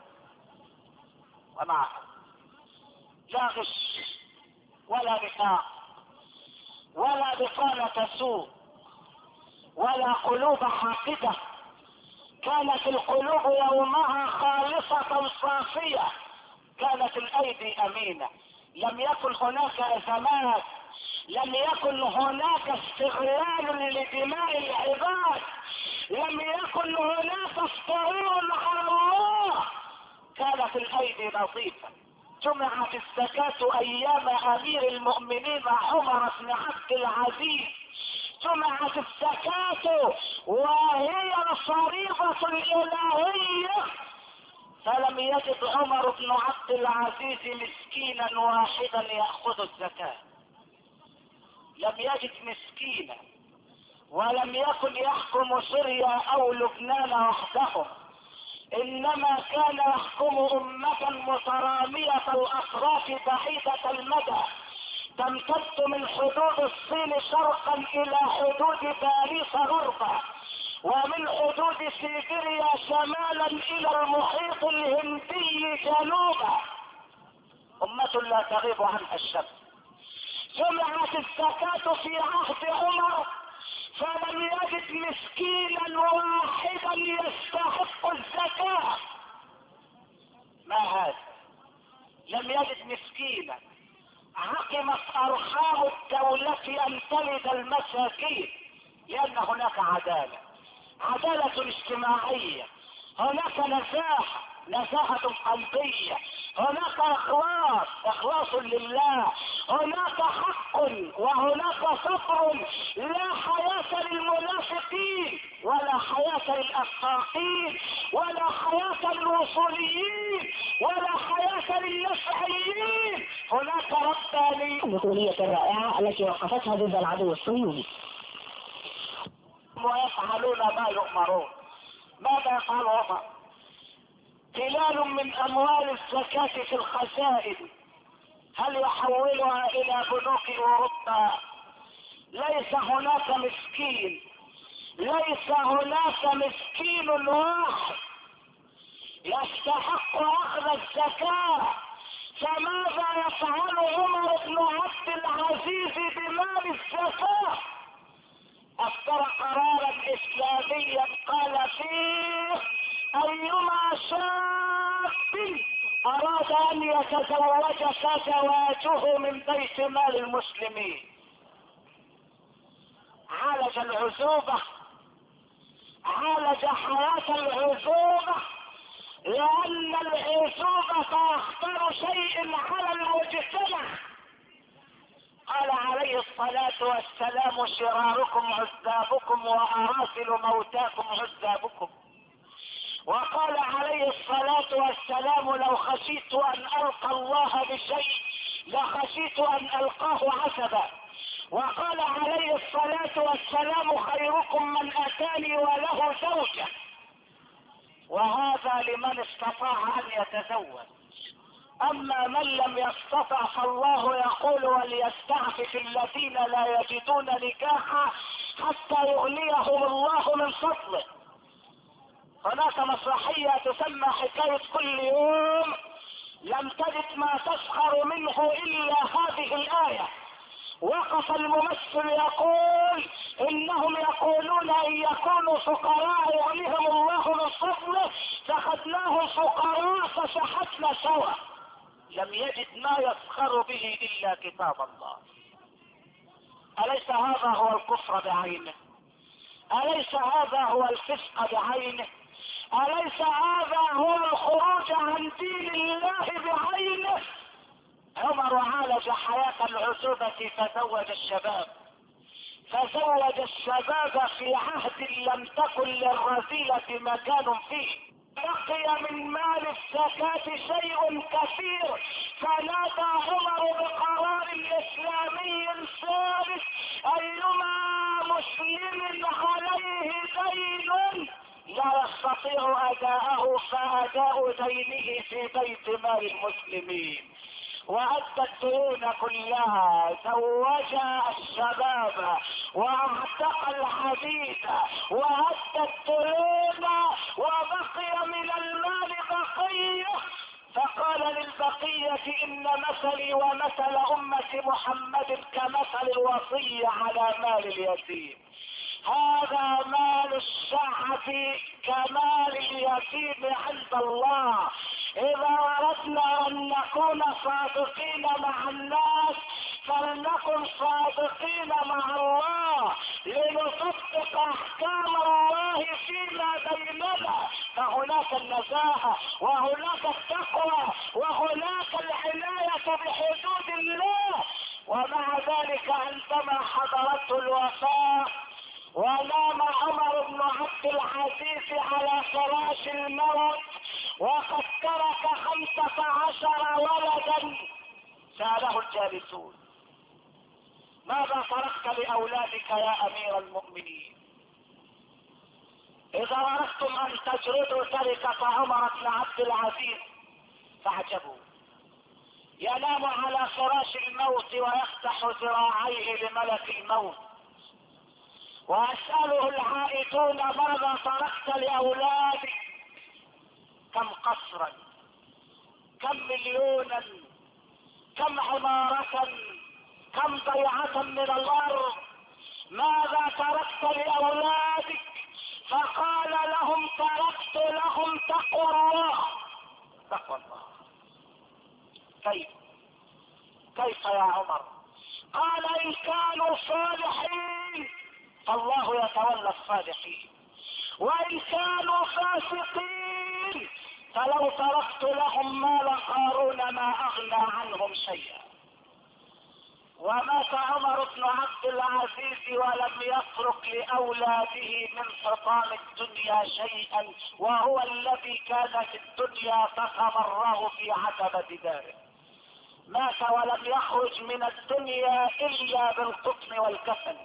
ومع لا غش ولا نفاق ولا بطانة سوء ولا قلوب حاقدة، كانت القلوب يومها خالصة صافية، كانت الايدي امينة، لم يكن هناك ازمات، لم يكن هناك استغلال لدماء العباد، لم يكن هناك افتراء على الله، كانت الايدي نظيفة. جمعت الزكاة ايام امير المؤمنين عمر بن عبد العزيز، جمعت الزكاة وهي الفريضة الالهية، فلم يجد عمر بن عبد العزيز مسكينا واحدا يأخذ الزكاة، لم يجد مسكينا، ولم يكن يحكم سوريا او لبنان وحدهم، انما كان يحكم امة مترامية الاطراف بعيدة المدى، تمتد من حدود الصين شرقا الى حدود باريس غربا، ومن حدود سيبيريا شمالا الى المحيط الهندي جنوبا، امة لا تغيب عنها الشمس. جمعت الزكاة في عهد عمر فلم يجد مسكينا واحدا يستحق الزكاة. ما هذا؟ لم يجد مسكينا. عقمت ارحام الدولة ان تلد المساكين، لان هناك عدالة اجتماعية، هناك نزاهة، نزاهة قلبية، هناك اخلاص لله، هناك حق وهناك صبر. لا حياة للمنافقين ولا حياة للأخطاقين ولا حياة للوصوليين ولا حياة للنفعيين. هناك ربانية. البطولية الرائعة التي وقفتها ضد العدو الصهيوني. ويفعلون ما يؤمرون. ماذا يفعل عمر؟ خلال من اموال الزكاة في الخزائن، هل يحولها الى بنوك اوروبا؟ ليس هناك مسكين، ليس هناك مسكين واحد يستحق اخذ الزكاة. فماذا يفعل عمر بن عبد العزيز بمال الزكاة؟ اصدر قرارا اسلاميا قال فيه ايما شاب اراد ان يتزوج فزواجه من بيت مال المسلمين. عالج العزوبة، عالج حياة العزوبة، لان العزوبة اخطر شيء على المجتمع. قال عليه الصلاة والسلام شراركم عذابكم وأراسل موتاكم عذابكم. وقال عليه الصلاة والسلام لو خشيت أن ألقى الله بشيء لخشيت أن ألقاه عسبا. وقال عليه الصلاة والسلام خيركم من أتاني وله زوجة. وهذا لمن استطاع أن يتزوج. اما من لم يستطع فالله يقول وليستعفف الذين لا يجدون نكاحا حتى يغنيهم الله من فضله. هناك مسرحية تسمى حكاية كل يوم، لم تجد ما تسخر منه الا هذه الآية. وقف الممثل يقول انهم يقولون ان يكونوا فقراء يغنيهم الله من فضله فخذناهم فقراء فشحتنا سوا. لم يجد ما يسخر به الا كتاب الله. اليس هذا هو الكفر بعينه؟ اليس هذا هو الفسق بعينه؟ اليس هذا هو الخروج عن دين الله بعينه؟ عمر عالج حياة العزوبة فزوج الشباب، فزوج الشباب في عهد لم تكن للرذيلة مكان فيه. بقي من مال الزكاة شيء كثير، فنادى عمر بقرار اسلامي ثالث ايما مسلم عليه دين لا يستطيع اداءه فاداء دينه في بيت مال المسلمين. وأدى الديون كلها، زوج الشباب واعتق الحديد وأدى الديون وبقي من المال بقية. فقال للبقية إن مثلي ومثل أمة محمد كمثل الوصي على مال اليتيم. هذا مال الشعب كمال اليتيم عند الله. اذا اردنا ان نكون صادقين مع الناس فلنكن صادقين مع الله لنطبق احكام الله فيما بيننا. فهناك النزاهة وهناك التقوى وهناك العناية بحدود الله. ومع ذلك عندما حضرته الوفاة ونام عمر بن عبد العزيز على فراش الموت وقد ترك 15 ولدا، سأله الجالسون ماذا تركت لأولادك يا أمير المؤمنين؟ إذا أردتم أن تجردوا تركة عمر بن عبد العزيز فاعجبوا. ينام على فراش الموت ويفتح ذراعيه لملك الموت. وأسأله العائدون ماذا تركت لأولادك؟ كم قصرا، كم مليونا، كم عمارة، كم بيعة من الأرض، ماذا تركت لأولادك؟ فقال لهم تركت لهم تقوى الله. تقوى الله كيف يا عمر؟ قال إن كانوا صالحين فالله يتولى الصالحين، وإن كانوا فاسقين ولو تركت لهم مال قارون ما اغنى عنهم شيئا. ومات عمر بن عبد العزيز ولم يترك لاولاده من حطام الدنيا شيئا، وهو الذي كان في الدنيا فتمره في عتبة داره. مات ولم يخرج من الدنيا الا بالقطن والكفن.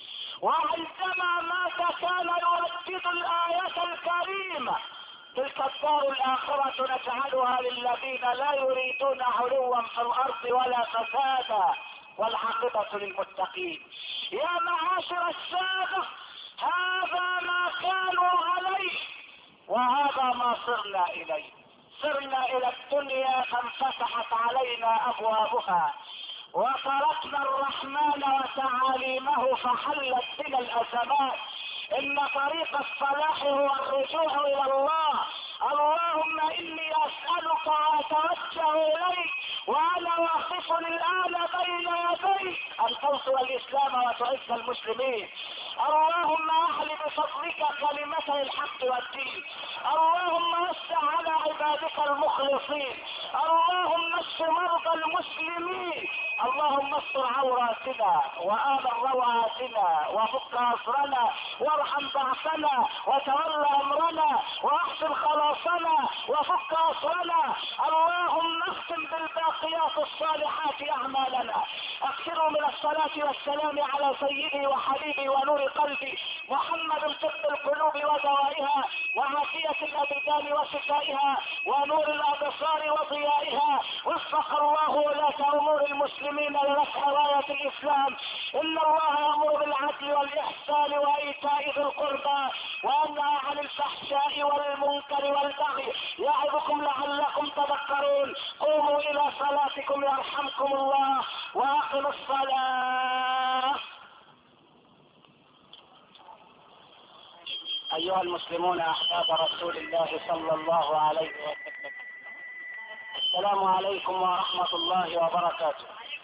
وعندما مات كان يردد الآية الكريمة: تلك الدار الآخرة نجعلها للذين لا يريدون علوا في الأرض ولا فسادا والعاقبة للمتقين. يا معاشر السادة، هذا ما كانوا عليه وهذا ما صرنا إليه. صرنا إلى الدنيا فانفتحت علينا أبوابها وتركنا الرحمن وتعاليمه فحلت بنا الأزمات. إن طريق الصلاح هو الرجوع إلى الله. اللهم إني أسألك وأتوجه إليك وأنا واقف الآن بين يديك أن تنصر الإسلام وتعز المسلمين. اللهم أحل بفضلك كلمة الحق والدين. اللهم وسع على عبادك المخلصين. اللهم اشف مرضى المسلمين. اللهم استر عوراتنا وآمن روعاتنا وفك أسرنا وارحم ضعفنا وتولى أمرنا وأحسن خلاصنا وفك أسرنا. اللهم اختم بالباقيات الصالحات أعمالنا. اكثروا من الصلاة والسلام على سيدي وحبيبي ونور قلبي محمد طب القلوب ودوائها وعافية الأبدان وشفائها ونور الأبصار وضيائها. وفق الله ولاة أمور المسلمين لرفع راية الإسلام. إن الله يأمر بالعدل والإحسان وإيتاء ذي القربى وينهى عن الفحشاء والمنكر والبغي يعظكم لعلكم تذكرون. قوموا إلى صلاتكم يرحمكم الله وأقم الصلاة. أيها المسلمون أحباب رسول الله صلى الله عليه وسلم، السلام عليكم ورحمة الله وبركاته.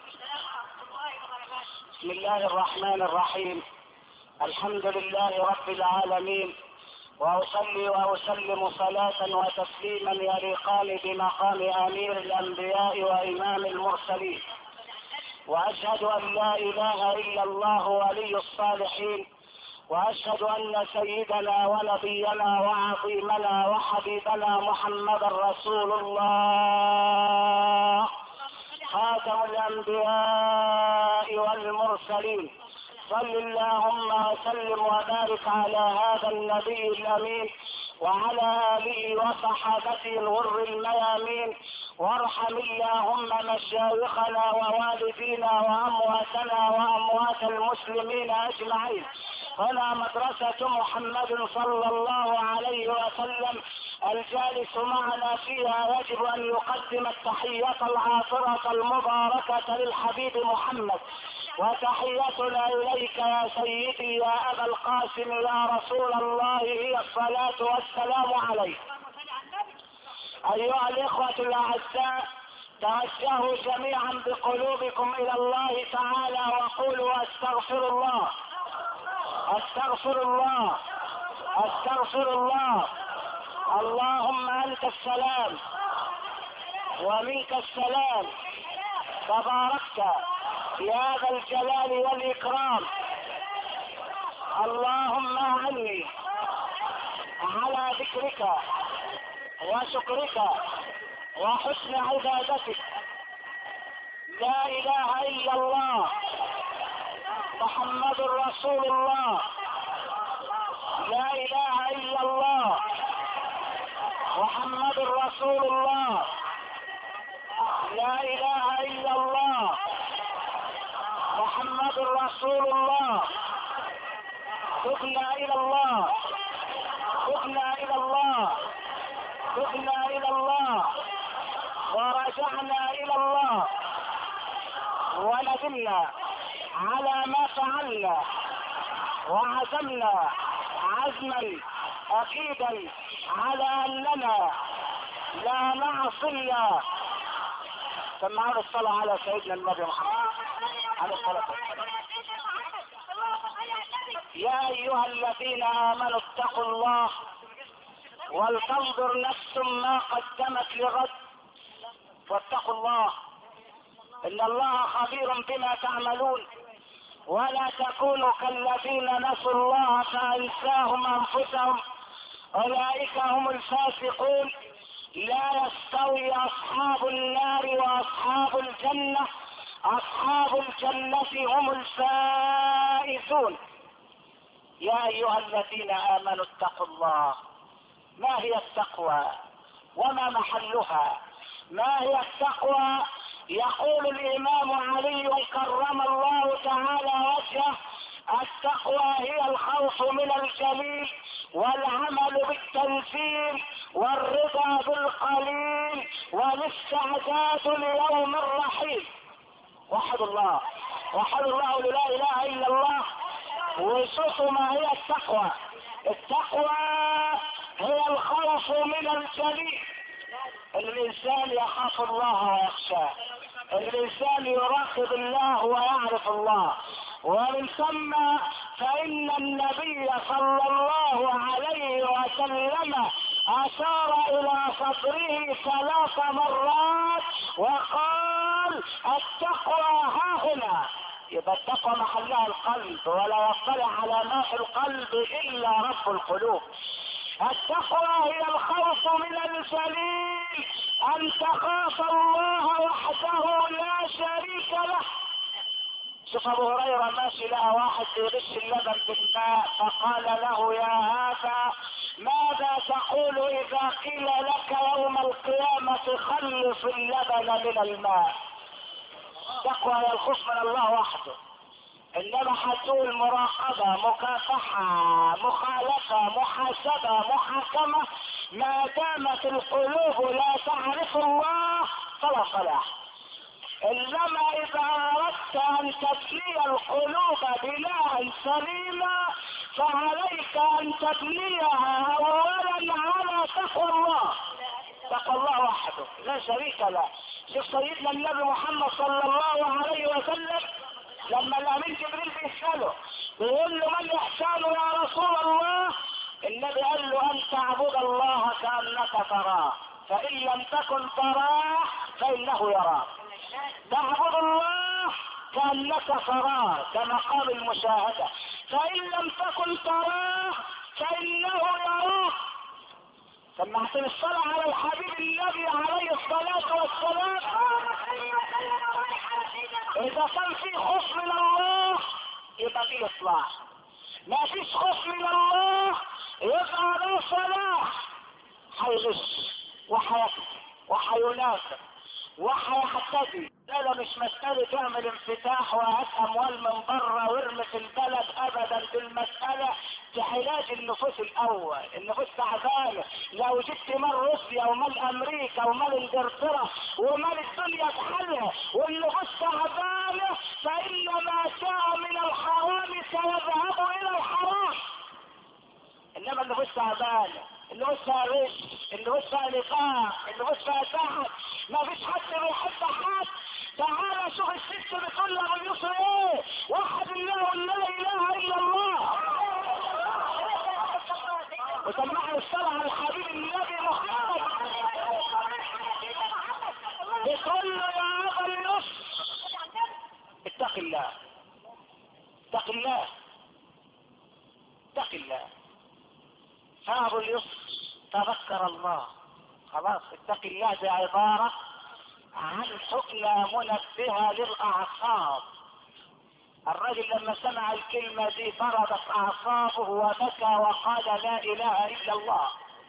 بسم الله الرحمن الرحيم. الحمد لله رب العالمين، وأصلي وأسلم صلاة وتسليما يليقان بمقام أمير الأنبياء وإمام المرسلين. وأشهد أن لا إله إلا الله ولي الصالحين، وأشهد أن سيدنا ونبينا وعظيمنا وحبيبنا محمد رسول الله خاتم الأنبياء والمرسلين. صل اللهم وسلم وبارك على هذا النبي الأمين وعلى آله وصحابته الغر الميامين. وارحم اللهم مشايخنا ووالدينا وأمواتنا وأموات المسلمين أجمعين. هنا مدرسة محمد صلى الله عليه وسلم، الجالس معنا فيها يجب أن يقدم التحية العاطرة المباركة للحبيب محمد. وتحيتنا إليك يا سيدي يا أبا القاسم يا رسول الله هي الصلاة والسلام عليك. أيها الإخوة الأعزاء، توجهوا جميعا بقلوبكم إلى الله تعالى وقولوا استغفر الله استغفر الله استغفر الله. اللهم أنت السلام ومنك السلام، تباركت يا ذا الجلال والإكرام. اللهم أعني على ذكرك وشكرك وحسن عبادتك. لا إله إلا الله محمد رسول الله. لا إله إلا الله محمد رسول الله. لا إله إلا الله محمد رسول الله. تبنا إلى الله تبنا إلى الله تبنا إلى الله ورجعنا إلى الله وندمنا على ما فعلنا وعزمنا عزما أكيدا على أننا لا نعصي الله. سمعوا الصلاة على سيدنا النبي محمد عليه الصلاة والسلام. يا أيها الذين آمنوا اتقوا الله ولتنظر نفس ما قدمت لغد، واتقوا الله ان الله خبير بما تعملون. ولا تكونوا كالذين نسوا الله فانساهم انفسهم اولئك هم الفاسقون. لا يستوي اصحاب النار واصحاب الجنة، اصحاب الجنة هم الفائزون. يا ايها الذين امنوا اتقوا الله. ما هي التقوى وما محلها؟ ما هي التقوى؟ يقول الامام علي كرم الله تعالى وجهه: التقوى هي الخوف من الجليل والعمل بالتنفيذ والرضا بالقليل والاستعداد ليوم الرحيل. وحدوا الله، وحدوا الله، لا اله الا الله. وشوفوا ما هي التقوى. التقوى هي الخوف من الجليل. الانسان يخاف الله ويخشاه، الانسان يراقب الله ويعرف الله. ومن ثم فان النبي صلى الله عليه وسلم اشار الى صدره 3 مرات وقال: التقوى ها هنا. يبقى التقوى محلها القلب، ولا يطلع على ما في القلب الا رب القلوب. التقوى هي الخوف من الجليل، ان تخاف الله وحده لا شريك له. شوف ابو هريرة ماشي لقى واحد بيغش اللبن بالماء، فقال له: يا هذا ماذا تقول اذا قيل لك يوم القيامة خلص اللبن من الماء؟ التقوى هي الخوف من الله وحده. انما حتقول مراقبة، مكافحة، مخالفة، محاسبة، محاكمة، ما دامت القلوب لا تعرف الله فلا صلاح. انما اذا اردت ان تبني القلوب بناء سليما فعليك ان تبنيها اولا على تقوى الله. تقوى الله وحده لا شريك له. شوف سيدنا النبي محمد صلى الله عليه وسلم لما الامين جبريل بيسأله بيقول له: ما الاحسان يا رسول الله؟ النبي قال له: ان تعبد الله كأنك تراه، فان لم تكن تراه فانه يراك. تعبد الله كأنك تراه كمقام المشاهدة، فان لم تكن تراه فانه يراك. سمعتني الصلاة على الحبيب النبي عليه الصلاة والسلام. اذا كان في خوف من الله يبقى في اصلاح، ما فيش خوف من الله يبقى لا صلاح. هيغش وهيكذب وهينافق وهيحتدي. ده مش مسألة تعمل انفتاح وهات اموال من بره وارمي في البلد ابدا. بالمسألة علاج النفوس الاول. النفوس تعبانة. لو جبت مال روسيا ومال امريكا ومال انجلترا ومال الدنيا بحالها والنفوس تعبانة، فان ما جاء من الحرام سيذهب الى الحرام. انما النفوس تعبانة، النفوس فيها غش، النفوس فيها نفاق، النفوس فيها تعب، ما فيش حد بيحب حد. تعالى شوف الست بتقول له اليسر ايه؟ وحد الله لا اله الا الله. وسمعنا الصلاة على الحبيب النبي محمد بتقول له: يا ابا اليسر اتق الله، اتق الله، اتق الله. فابو اليسر تذكر الله. خلاص اتق الله دي عبارة عن حكمة منبهة للأعصاب. الرجل لما سمع الكلمة دي بردت أعصابه وبكى وقال: لا إله إلا الله.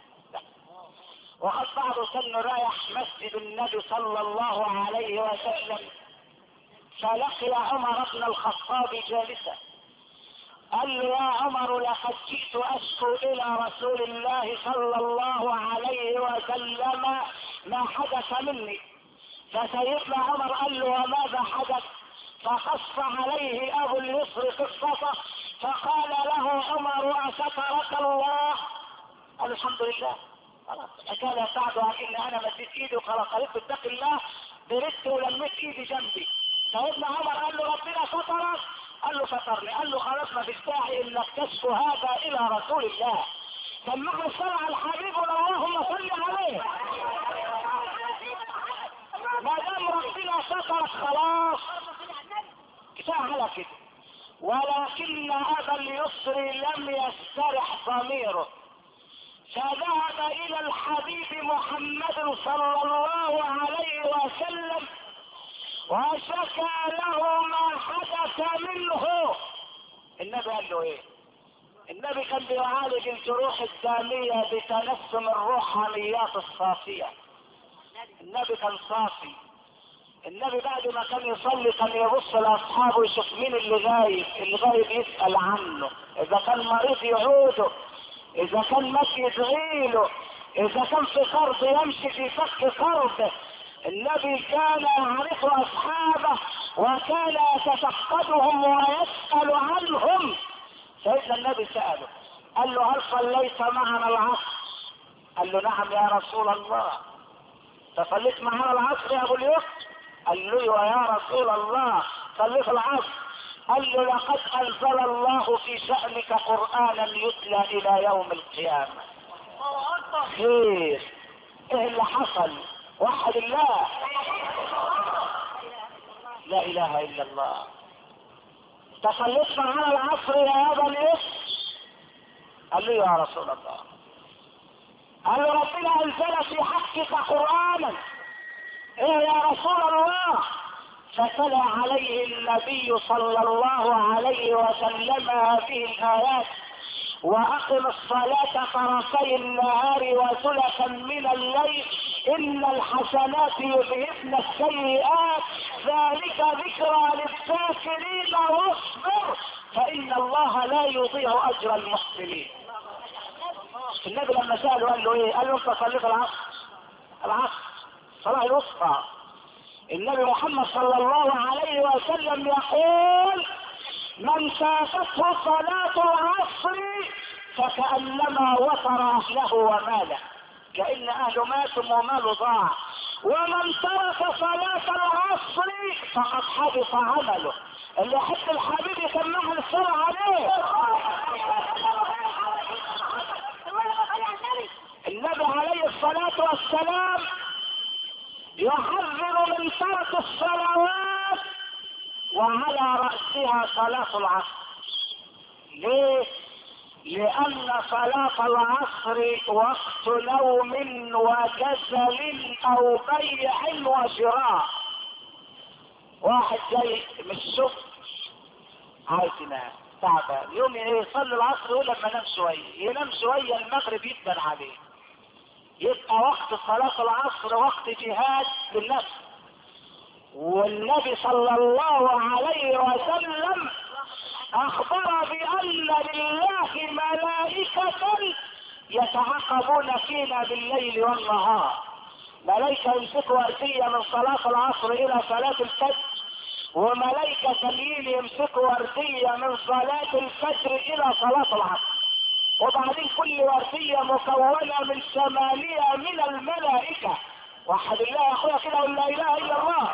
وقد بعض كان رايح مسجد النبي صلى الله عليه وسلم، فلقي عمر بن الخطاب جالسا. قال له: يا عمر لقد جئت اشكو الى رسول الله صلى الله عليه وسلم ما حدث مني. فسيدنا عمر قال له: وماذا حدث؟ فقص عليه ابو اليسر قصته، فقال له عمر: استرك الله؟ قال: الحمد لله. خلاص كان بعد ان انا مديت ايدي وخلاص قالت اتق الله، بردت ولميت ايدي جنبي. سيدنا عمر قال له: ربنا سترك؟ قال له: سترني. قال له: خلاص ما فيش داعي انك تشكو هذا الى رسول الله. سمعنا الصلاة على الحبيب اللهم صل عليه. ما دام ربنا سترك خلاص كفاية على كده. ولكن ابا اليسر لم يسترح ضميره، فذهب الى الحبيب محمد صلى الله عليه وسلم وشكى له ما حدث منه. النبي قال له ايه؟ النبي كان بيعالج الجروح الدامية بتنسم الروحانيات الصافية. النبي كان صافي. النبي بعد ما كان يصلي كان يبص لاصحابه يشوف مين اللي غايب يسأل عنه، اذا كان مريض يعوده، اذا كان مات يدعي له، اذا كان في قرض يمشي في فك قرضه. النبي كان يعرف اصحابه وكان يتفقدهم ويسأل عنهم. سيدنا النبي سأله قال له هل صليت معنا العصر؟ قال له نعم يا رسول الله. فصليت معنا العصر يا ابو اليسر؟ قال له يا رسول الله صليت العصر. قال له لقد انزل الله في شأنك قرآنا يتلى الى يوم القيامة. خير، ايه اللي حصل؟ وحد الله، لا اله الا الله. تصليت معنا العصر يا ابا اليسر؟ قال له يا رسول الله. قال له ربنا انزل في حقك قرآنا. ايه يا رسول الله؟ فتلا عليه النبي صلى الله عليه وسلم هذه الآيات: وأقم الصلاة طرفي النهار وزلفا من الليل إن الحسنات يذهبن السيئات ذلك ذكرى للذاكرين واصبر فإن الله لا يضيع أجر المحسنين. النبي لما سأله قال له ايه؟ قال له انت صليت العصر صلاة الوسطى. النبي محمد صلى الله عليه وسلم يقول: من فاتته صلاة العصر فكأنما وفر أهله وماله، كأن أهله ماتوا وماله ضاع. ومن ترك صلاة العصر فقد حبط عمله. اللي يحب الحبيب يسمعها الصلاة عليه. النبي عليه الصلاة والسلام يحذر من ترك الصلوات وعلى رأسها صلاة العصر. ليه؟ لأن صلاة العصر وقت نوم وكسل أو بيع وشراء. واحد جاي من الشغل عايز ينام تعبان، يوم يصلي العصر يقول لما انام شويه، ينام شويه المغرب يقبل عليه. يبقى وقت صلاة العصر وقت جهاد بالنفس. والنبي صلى الله عليه وسلم اخبر بان لله ملائكة يتعاقبون فينا بالليل والنهار. ملائكة يمسكوا وردية من صلاة العصر الى صلاة الفجر، وملائكة تانيين يمسكوا وردية من صلاة الفجر الى صلاة العصر. وبعدين كل وردية مكونة من 8 من الملائكة. وحد الله يا اخويا كده ولا اله الا الله.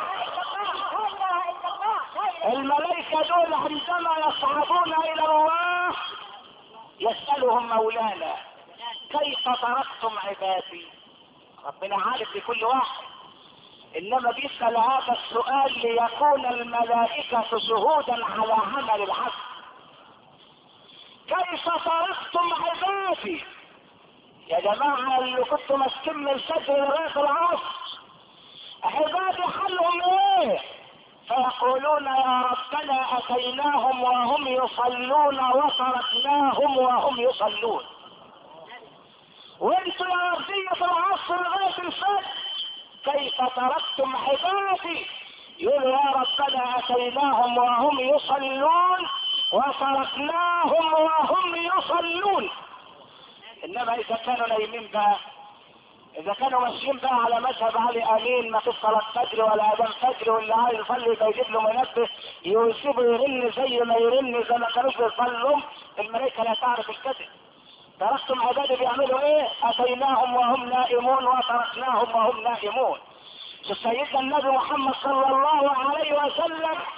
الملائكة دول عندما يصعدون الى الله يسألهم مولانا: كيف تركتم عبادي؟ ربنا عارف لكل واحد، انما بيسأل هذا السؤال ليكون الملائكة شهودا على عمل العبد. كيف تركتم عبادي؟ يا جماعة اللي كنتم ماسكين من الفجر لغاية العصر عبادي حالهم ايه؟ فيقولون: يا ربنا اتيناهم وهم يصلون وتركناهم وهم يصلون. وانتوا يا ربية العصر لغاية الفجر كيف تركتم عبادي؟ يقولوا: يا ربنا اتيناهم وهم يصلون وتركناهم وهم يصلون. انما اذا كانوا نايمين بقى، اذا كانوا ماشيين بقى على مذهب علي امين، ما فيش صلاه فجر ولا اذان فجر، واللي عايز يصلي بيجيب له منبه يسيبه يرن زي ما يرن زي ما كانوا بيصلوا. الملائكه لا تعرف الكذب. تركتم عبادي بيعملوا ايه؟ اتيناهم وهم نائمون وتركناهم وهم نائمون. سيدنا النبي محمد صلى الله عليه وسلم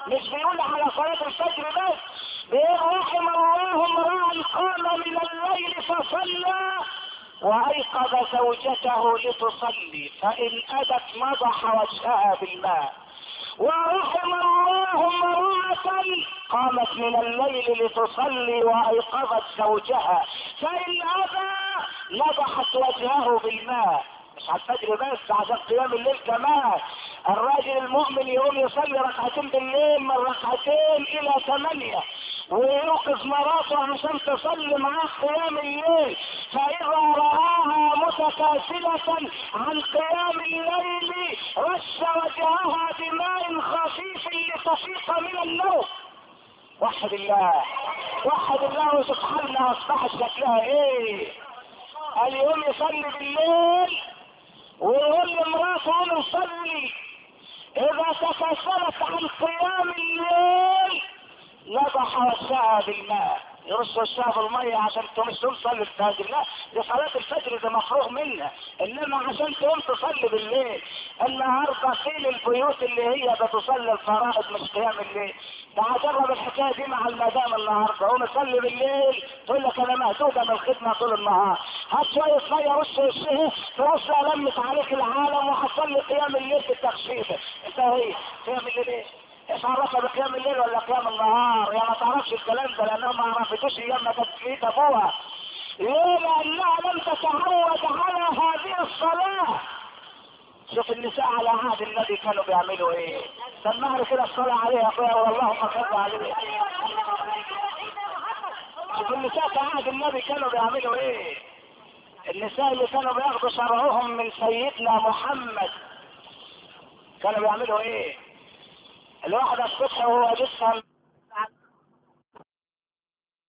مش بيقول على صلاة الفجر بس، بيقول رحم الله امرأ قام من الليل فصلى وايقظ زوجته لتصلي فان ابت نضح وجهها بالماء. ورحم الله امرأة قامت من الليل لتصلي وايقظت زوجها فان ابى نضحت وجهه بالماء. مش على الفجر بس، عشان قيام الليل كمان. الراجل المؤمن يقوم يصلي ركعتين بالليل من ركعتين الى 8 ويوقف مراته عشان تصلي معاه قيام الليل، فاذا رآها متكاسلة عن قيام الليل رش وجهها بماء خفيف لتفيق من النوم. وحد الله وحد الله سبحانه. اصبحت شكلها ايه؟ اليوم يصلي بالليل ويقول لمراته قوم صلي. اذا تكاسلت عن قيام الليل نضح وجهها بالماء، يرش وشها بالمية عشان تقوم تصلي الفجر. لا، دي صلاة الفجر ده مفروغ منها، انما عشان تقوم تصلي بالليل. النهارده فين البيوت اللي هي بتصلي الفرائض مش قيام الليل؟ تعال جرب الحكايه دي مع المدام النهارده، قوم صلي بالليل تقول لك انا مهدوده من الخدمه طول النهار. هات شويه ميه رش وشها ترش لمت عليك العالم وهتصلي قيام الليل بالتخشيبه. انت هي قيام الليل ايه؟ ايش عرفها بقيام الليل ولا قيام النهار؟ يا ما تعرفش الكلام ده لانها ما عرفتوش ايام ما كانت في ايد ابوها. ليه؟ لانها لم تتعود على هذه الصلاه. شوف النساء على عهد النبي كانوا بيعملوا ايه. سمعنا كده الصلاه عليه يا اخويا والله ما صلى عليه. شوف النساء في عهد النبي كانوا بيعملوا ايه. النساء اللي كانوا بياخدوا شرعهم من سيدنا محمد كانوا بيعملوا ايه. الواحد الصبح وهو جسم